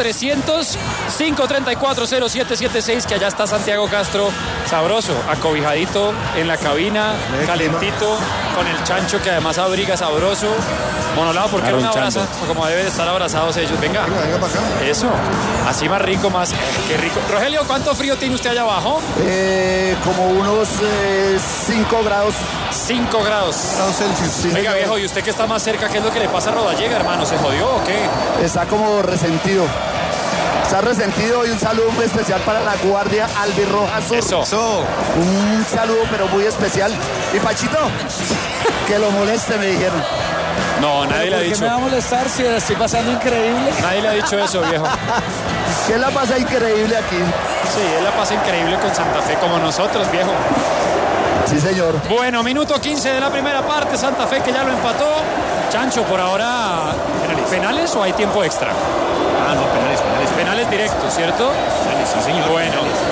300-534-0776, que allá está Santiago Castro, sabroso, acobijadito en la cabina, calentito, con el Chancho, que además abriga sabroso. Monolao, ¿por qué no me abraza? Como deben estar abrazados ellos. Venga para acá. Eso, así más rico, más. Qué rico. Rogelio, ¿cuánto frío tiene usted allá abajo? Como unos 5 grados. 5 grados. Celsius. Venga, viejo, ¿y usted que está más cerca? ¿Qué es lo que le pasa a Rodallega, hermano? ¿Se jodió o qué? Está como resentido. Está resentido, y un saludo muy especial para la Guardia Albirroja Sur. Eso. Un saludo pero muy especial. Y Pachito, que lo moleste, me dijeron. No, nadie le ha dicho. ¿Por qué me va a molestar si la estoy pasando increíble? Nadie le ha dicho eso, viejo. ¿Qué la pasa increíble aquí? Sí, él la pasa increíble con Santa Fe, como nosotros, viejo. Sí, señor. Bueno, minuto 15 de la primera parte, Santa Fe que ya lo empató. Chancho, por ahora, ¿penales o hay tiempo extra? Ah, no, penales. Penales directos, ¿cierto? Penales, sí, señor. Bueno. Penales.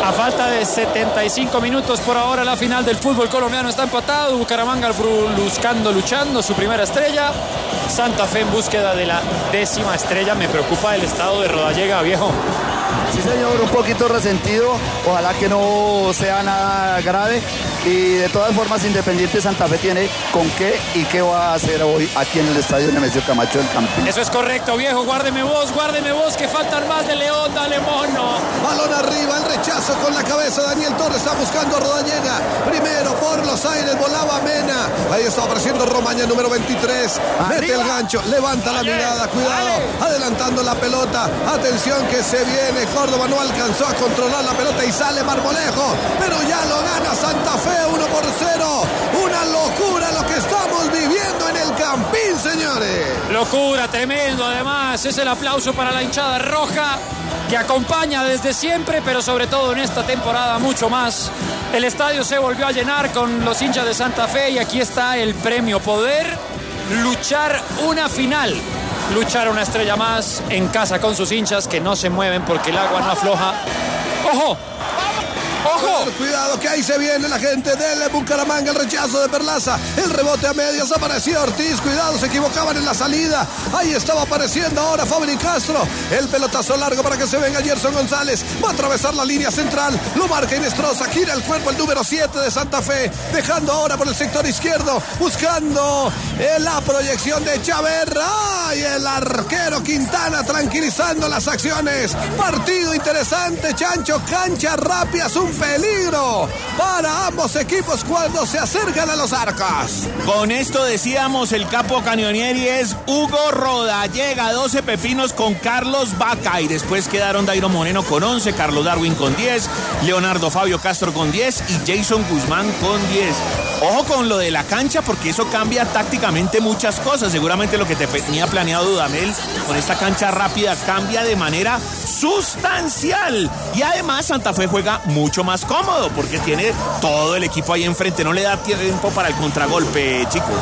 A falta de 75 minutos por ahora, la final del fútbol colombiano está empatado. Bucaramanga luchando su primera estrella. Santa Fe en búsqueda de la 10ª estrella. Me preocupa el estado de Rodallega, viejo. Sí, señor, un poquito resentido. Ojalá que no sea nada grave. Y de todas formas, Independiente Santa Fe tiene con qué y qué va a hacer hoy aquí en el estadio Nemesio Camacho del Campín. Eso es correcto, viejo. Guárdeme vos, que faltan más de León. Dale, mono. Balón arriba, el rechazo con la cabeza. Daniel Torres está buscando a Rodallega. Primero por los aires, volaba Mena. Ahí está apareciendo Romaña, número 23. Mete el gancho, levanta la mirada, cuidado. Adelantando la pelota. Atención que se viene. Córdoba no alcanzó a controlar la pelota y sale Marmolejo. Pero ya lo gana Santa Fe 1-0. Una locura lo que estamos viviendo en el Campín, señores. Locura, tremendo. Además, es el aplauso para la hinchada roja, que acompaña desde siempre, pero sobre todo en esta temporada mucho más. El estadio se volvió a llenar con los hinchas de Santa Fe y aquí está el premio: poder luchar una final, luchar una estrella más en casa con sus hinchas que no se mueven porque el agua no afloja. ¡Ojo! ¡Ojo! Cuidado que ahí se viene la gente del Bucaramanga, el rechazo de Perlaza, el rebote a medias, aparecía Ortiz, cuidado, se equivocaban en la salida, ahí estaba apareciendo ahora Fabri Castro, el pelotazo largo para que se venga Gerson González, va a atravesar la línea central, lo marca Inestrosa, gira el cuerpo el número 7 de Santa Fe, dejando ahora por el sector izquierdo, buscando la proyección de Chaverra, y el arquero Quintana tranquilizando las acciones. Partido interesante, Chancho, cancha rápida, es un peligro para ambos equipos cuando se acercan a los arcos. Con esto decíamos, el capo Cañonieri es Hugo Rodallega, 12 pepinos con Carlos Vaca, y después quedaron Dairo Moreno con 11, Carlos Darwin con 10, Leonardo Fabio Castro con 10 y Jason Guzmán con 10. Ojo con lo de la cancha, porque eso cambia tácticamente muchas cosas. Seguramente lo que te tenía planeado Dudamel con esta cancha rápida cambia de manera sustancial. Y además Santa Fe juega mucho más cómodo porque tiene todo el equipo ahí enfrente. No le da tiempo para el contragolpe, chicos.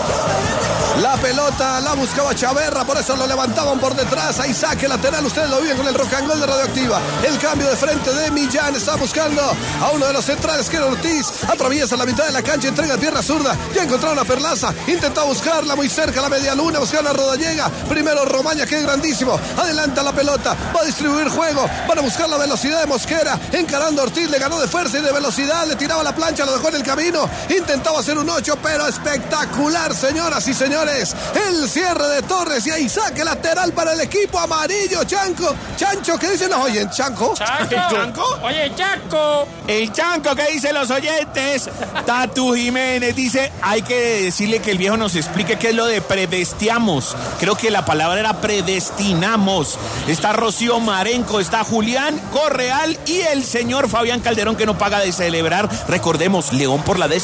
La pelota la buscaba Chaverra, por eso lo levantaban por detrás. Ahí saque lateral, ustedes lo viven con el Rock and Roll de Radioactiva. El cambio de frente de Millán, está buscando a uno de los centrales que era Ortiz. Atraviesa la mitad de la cancha, entrega pierna zurda. Ya encontraron a Perlaza, intenta buscarla muy cerca, la media luna, buscaron a Rodallega. Primero Romaña, que es grandísimo. Adelanta la pelota, va a distribuir juego. Van a buscar la velocidad de Mosquera. Encarando a Ortiz, le ganó de fuerza y de velocidad. Le tiraba la plancha, lo dejó en el camino. Intentaba hacer un 8, pero espectacular, señoras y señores. El cierre de Torres y ahí saque lateral para el equipo amarillo. Chancho, ¿qué dicen los oyentes? ¿Chanco? ¿Chanco? Oye, Chanco. El Chanco, ¿qué dicen los oyentes? Tatu Jiménez dice, hay que decirle que el viejo nos explique qué es lo de predestiamos. Creo que la palabra era predestinamos. Está Rocío Marenco, está Julián Correal y el señor Fabián Calderón, que no paga de celebrar. Recordemos, León por la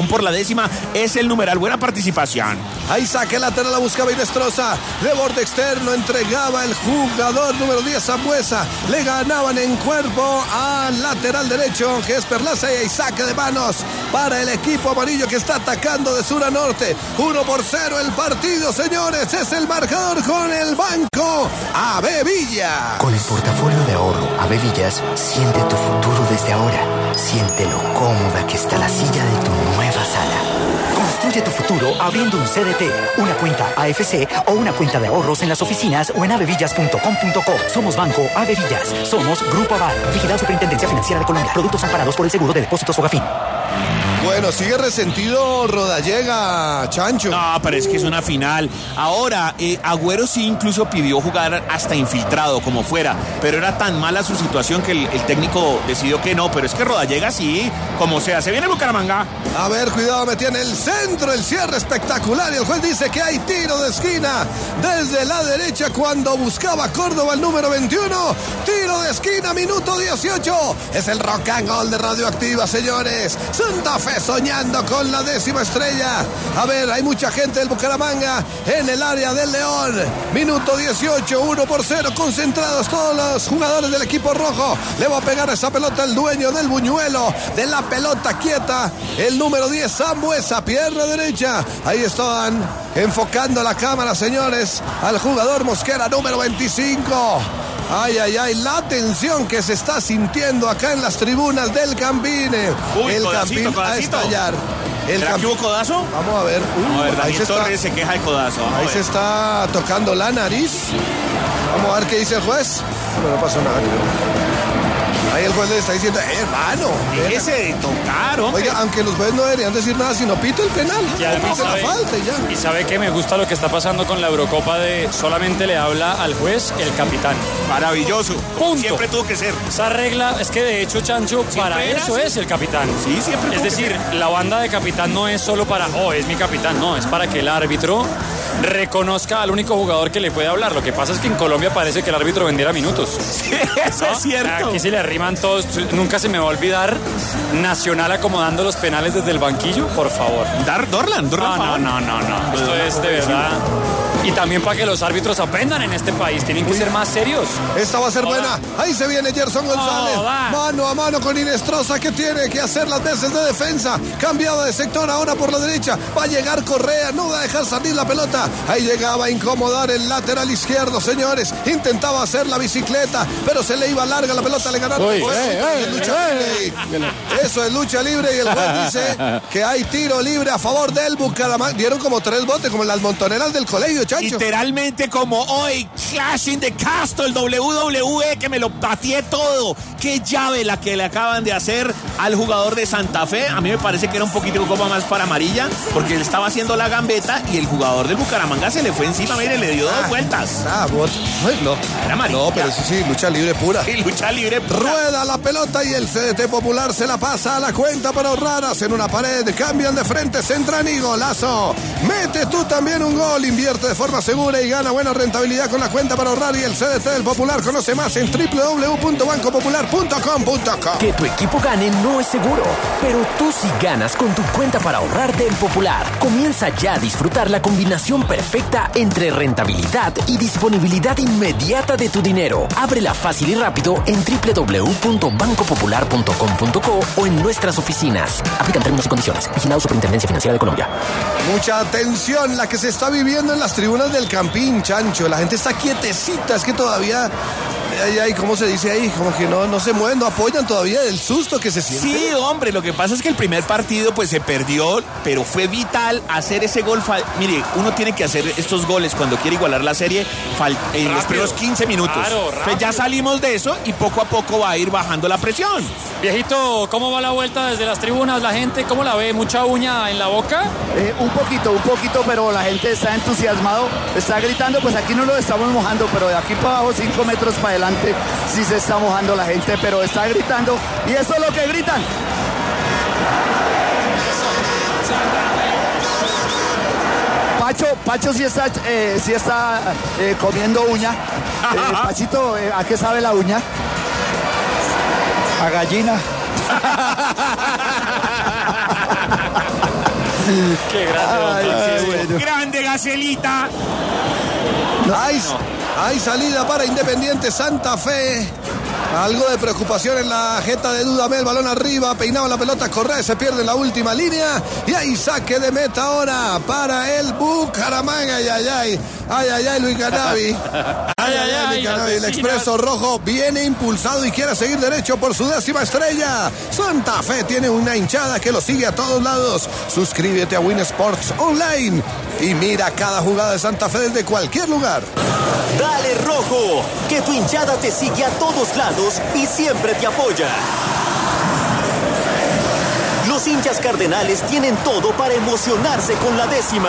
10ª es el numeral. Buena participación. Ahí saque lateral, la buscaba Inestrosa, de borde externo, entregaba el jugador número 10, Zambuesa, le ganaban en cuerpo al lateral derecho, que es Perlaza, y ahí saque de manos para el equipo amarillo que está atacando de sur a norte. 1-0 el partido, señores, es el marcador con el banco AB Villa. Con el portafolio de ahorro AB Villas, siente tu futuro desde ahora, siente lo cómoda que está la silla de tu nueva sala. Construye tu futuro abriendo un CDT, una cuenta AFC o una cuenta de ahorros en las oficinas o en avevillas.com.co. Somos Banco AB Villas. Somos Grupo Aval. Vigilado Superintendencia Financiera de Colombia. Productos amparados por el Seguro de Depósitos Fogafín. Bueno, sigue resentido Rodallega, Chancho. No, pero es que es una final. Ahora, Agüero sí incluso pidió jugar hasta infiltrado, como fuera, pero era tan mala su situación que el técnico decidió que no. Pero es que Rodallega sí, como sea. Se viene Bucaramanga. A ver, cuidado, metía en el centro, el cierre espectacular, y el juez dice que hay tiro de esquina desde la derecha cuando buscaba Córdoba el número 21. Tiro de esquina, minuto 18. Es el Rock and Roll de Radioactiva, señores. Santa Fe soñando con la 10ª estrella. A ver, hay mucha gente del Bucaramanga en el área del León. Minuto 18, 1-0, concentrados todos los jugadores del equipo rojo. Le va a pegar esa pelota el dueño del buñuelo, de la pelota quieta, el número 10, Zambuesa, pierna derecha. Ahí estaban enfocando la cámara, señores, al jugador Mosquera, número 25. Ay, ay, ay, la tensión que se está sintiendo acá en las tribunas del Campine. Uy, el codacito, Campine a estallar. ¿Será que hubo codazo? Vamos a ver. Vamos a ver, ahí Daniel Torres se queja de codazo. Ahí se está tocando la nariz. Vamos a ver qué dice el juez. No pasó nada. Ahí el juez le está diciendo, hermano, déjese de tocar, hombre. Oiga, aunque los jueces no deberían decir nada, sino pito el penal. Y además la falta y ya. Y sabe que me gusta lo que está pasando con la Eurocopa de solamente le habla al juez el capitán. Maravilloso. Punto. Siempre tuvo que ser. Esa regla es que de hecho, Chancho, para eso es el capitán. Sí, siempre. Es decir, la banda de capitán no es solo para, es mi capitán, no, es para que el árbitro reconozca al único jugador que le puede hablar. Lo que pasa es que en Colombia parece que el árbitro vendiera minutos. Sí, eso es cierto. Aquí se le arriman todos. Nunca se me va a olvidar Nacional acomodando los penales desde el banquillo, por favor. Dorlan. No. Esto es de verdad. Y también para que los árbitros aprendan en este país. Tienen que ser más serios. Esta va a ser buena. Ahí se viene Gerson González. Mano a mano con Inestrosa, que tiene que hacer las veces de defensa. Cambiado de sector ahora por la derecha. Va a llegar Correa. No va a dejar salir la pelota. Ahí llegaba a incomodar el lateral izquierdo, señores. Intentaba hacer la bicicleta, pero se le iba larga la pelota. Le ganaron. Eso es lucha libre. Y el juez dice que hay tiro libre a favor del Bucaramanga. Dieron como 3 botes, como las montoneras del colegio, Chancho. Literalmente como hoy, Clash in the Castle, WWE, que me lo pateé todo. Qué llave la que le acaban de hacer al jugador de Santa Fe. A mí me parece que era un poquito como más para amarilla, porque él estaba haciendo la gambeta y el jugador del Bucaramanga se le fue encima, mire, le dio 2 vueltas. No, era amarilla. No, pero sí, lucha libre pura. Sí, lucha libre pura. Rueda la pelota y el CDT Popular se la pasa a la cuenta para ahorrar. Hacen una pared, cambian de frente, centran y golazo. Mete tú también un gol, invierte de forma segura y gana buena rentabilidad con la cuenta para ahorrar. Y el CDT del Popular. Conoce más en www.bancopopular.com.co. Que tu equipo gane no es seguro, pero tú sí ganas con tu cuenta para ahorrar del Popular. Comienza ya a disfrutar la combinación perfecta entre rentabilidad y disponibilidad inmediata de tu dinero. Ábrela fácil y rápido en www.bancopopular.com.co o en nuestras oficinas. Aplican términos y condiciones. Vigilado Superintendencia Financiera de Colombia. Mucha atención la que se está viviendo en las tribunas del Campín, Chancho. La gente está quietecita, es que todavía ¿cómo se dice ahí? Como que no se mueven, no apoyan todavía del susto que se siente. Sí, hombre, lo que pasa es que el primer partido pues se perdió, pero fue vital hacer ese gol. Mire, uno tiene que hacer estos goles cuando quiere igualar la serie en los primeros 15 minutos. Claro, pues ya salimos de eso y poco a poco va a ir bajando la presión. Viejito, ¿cómo va la vuelta desde las tribunas? ¿La gente cómo la ve? ¿Mucha uña en la boca? Un poquito, pero la gente está entusiasmado, está gritando. Pues aquí no lo estamos mojando, pero de aquí para abajo, 5 metros para adelante, sí se está mojando la gente, pero está gritando y eso es lo que gritan. Pacho sí está comiendo uña. Pachito, ¿a qué sabe la uña? A gallina. Qué grande. Bueno. Grande Gacelita. Hay salida para Independiente Santa Fe. Algo de preocupación en la jeta de Dudamel. Balón arriba, peinado la pelota, Correa, se pierde en la última línea. Y ahí saque de meta ahora para el Bucaramanga. Ay, Luis Canavi. Luis Canavi. El Expreso Rojo viene impulsado y quiere seguir derecho por su 10ª estrella. Santa Fe tiene una hinchada que lo sigue a todos lados. Suscríbete a Win Sports Online y mira cada jugada de Santa Fe desde cualquier lugar. Dale Rojo, que tu hinchada te sigue a todos lados y siempre te apoya. Los hinchas cardenales tienen todo para emocionarse con la 10ª.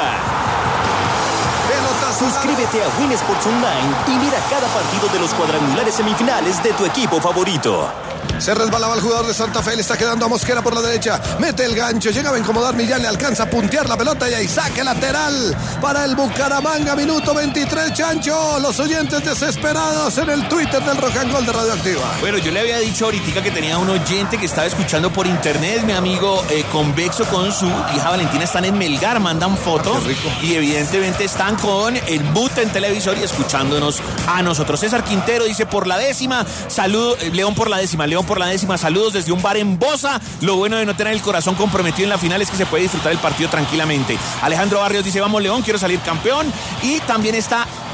Suscríbete a Win Sports Online y mira cada partido de los cuadrangulares semifinales de tu equipo favorito. Se resbalaba el jugador de Santa Fe, le está quedando a Mosquera por la derecha, mete el gancho, llegaba a incomodar Millán, le alcanza a puntear la pelota y ahí saque lateral para el Bucaramanga, minuto 23, Chancho. Los oyentes desesperados en el Twitter del Rock and Roll de Radioactiva. Bueno, yo le había dicho ahorita que tenía un oyente que estaba escuchando por internet, mi amigo Convexo con su hija Valentina están en Melgar, mandan fotos y evidentemente están con el boot en televisor y escuchándonos a nosotros. César Quintero dice por la 10ª, saludo, León por la 10ª, saludos desde un bar en Bosa. Lo bueno de no tener el corazón comprometido en la final es que se puede disfrutar el partido tranquilamente. Alejandro Barrios dice, vamos León, quiero salir campeón. Y también está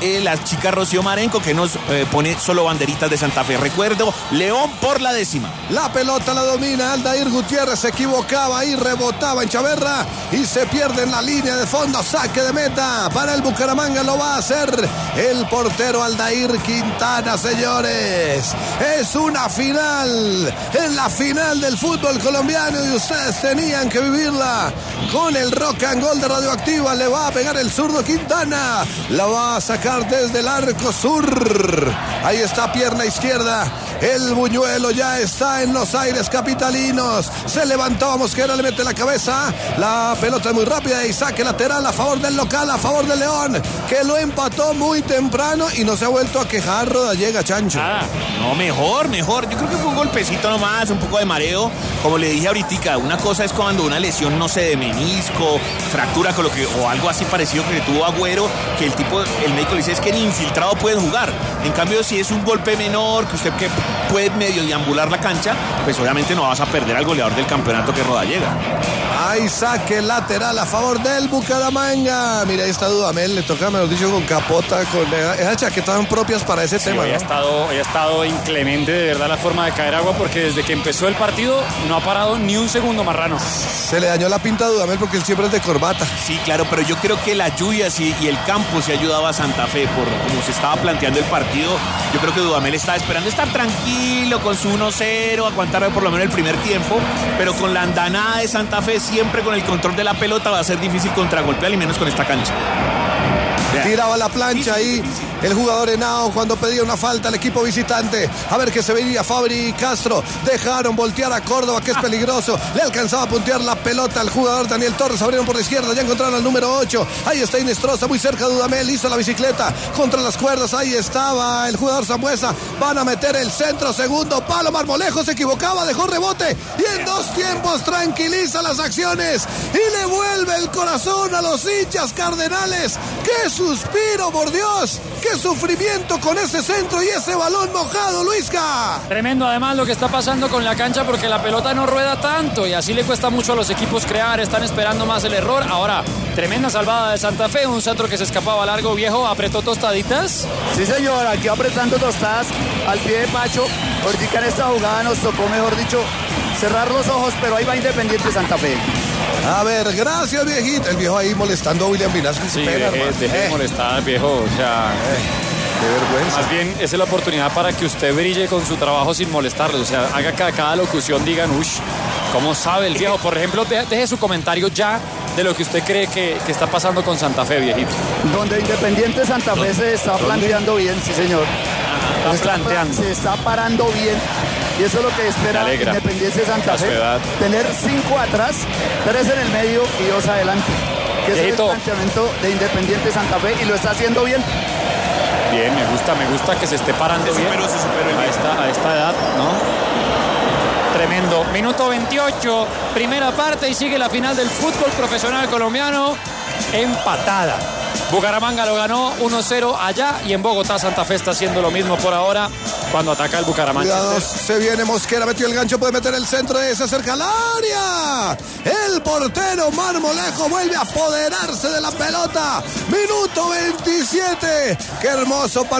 la chica Rocío Marenco, que nos pone solo banderitas de Santa Fe. Recuerdo, León por la 10ª. La pelota la domina Aldair Gutiérrez, se equivocaba y rebotaba en Chaverra y se pierde en la línea de fondo. Saque de meta para el Bucaramanga, lo va a hacer el portero Aldair Quintana, señores. Es una final, en la final del fútbol colombiano, y ustedes tenían que vivirla con el Rock and Gold de Radioactiva. Le va a pegar el zurdo Quintana, la va a sacar desde el arco sur. Ahí está, pierna izquierda. El buñuelo ya está en los aires capitalinos. Se levantó Mosquera, le mete la cabeza. La pelota es muy rápida y saque lateral a favor del local, a favor del León, que lo empató muy temprano y no se ha vuelto a quejar Rodallega, Chancho. No, mejor. Yo creo que fue un golpecito nomás, un poco de mareo. Como le dije ahorita, una cosa es cuando una lesión, no sé, de menisco, fractura o algo así parecido que tuvo Agüero, que el médico le dice es que ni infiltrado puede jugar. En cambio, si es un golpe menor, que usted puede medio deambular la cancha, pues obviamente no vas a perder al goleador del campeonato, que es Rodallega. Hay saque lateral a favor del Bucaramanga. Mira, ahí está Dudamel, le toca, mejor dicho, con capota, con esas chaquetas tan propias para ese tema. Hoy ha estado inclemente, de verdad, la forma de caer agua, porque desde que empezó el partido no ha parado ni un segundo Marrano. Se le dañó la pinta a Dudamel porque él siempre es de corbata. Sí, claro, pero yo creo que las lluvias y el campo se ayudaba a Santa Fe por como se estaba planteando el partido. Yo creo que Dudamel estaba esperando estar tranquilo con su 1-0, aguantar por lo menos el primer tiempo, pero con la andanada de Santa Fe, siempre con el control de la pelota, va a ser difícil contragolpear, y menos con esta cancha. Tiraba la plancha ahí el jugador Henao cuando pedía una falta al equipo visitante. A ver qué se veía. Fabri y Castro dejaron voltear a Córdoba, que es peligroso. Le alcanzaba a puntear la pelota al jugador Daniel Torres. Abrieron por la izquierda, ya encontraron al número 8. Ahí está Inestrosa, muy cerca de Dudamel. Hizo la bicicleta contra las cuerdas. Ahí estaba el jugador Sambuesa. Van a meter el centro, segundo palo. Marmolejo se equivocaba, dejó rebote y en 2 tiempos tranquiliza las acciones y le vuelve el corazón a los hinchas cardenales. ¡Qué suspiro, por Dios! ¡Qué sufrimiento con ese centro y ese balón mojado, Luisca! Tremendo además lo que está pasando con la cancha, porque la pelota no rueda tanto y así le cuesta mucho a los equipos crear, están esperando más el error. Ahora, tremenda salvada de Santa Fe, un centro que se escapaba largo. Viejo, ¿apretó tostaditas? Sí, señor, aquí apretando tostadas al pie de Pacho. Ahorita en esta jugada nos tocó, mejor dicho, cerrar los ojos, pero ahí va Independiente Santa Fe. A ver, gracias, viejito. El viejo ahí molestando a William Vinasco. Sí, deje de molestar, viejo. O sea, qué vergüenza. Más bien, esa es la oportunidad para que usted brille con su trabajo sin molestarlo. O sea, haga cada locución, digan, ush, ¿cómo sabe el viejo? Por ejemplo, deje su comentario ya de lo que usted cree que está pasando con Santa Fe, viejito. Donde Independiente Santa Fe se está planteando bien, sí, señor. Se está parando bien. Y eso es lo que espera Independiente Santa Fe. Tener 5 atrás, 3 en el medio y 2 adelante. Que ese es el planteamiento de Independiente Santa Fe y lo está haciendo bien. Bien, me gusta que se esté parando bien a esta edad, ¿no? Tremendo. Minuto 28, primera parte, y sigue la final del fútbol profesional colombiano empatada. Bucaramanga lo ganó 1-0 allá, y en Bogotá Santa Fe está haciendo lo mismo por ahora cuando ataca el Bucaramanga. Cuidado, se viene Mosquera, metió el gancho, puede meter el centro, se acerca al área. El portero Marmolejo vuelve a apoderarse de la pelota. Minuto 27. Qué hermoso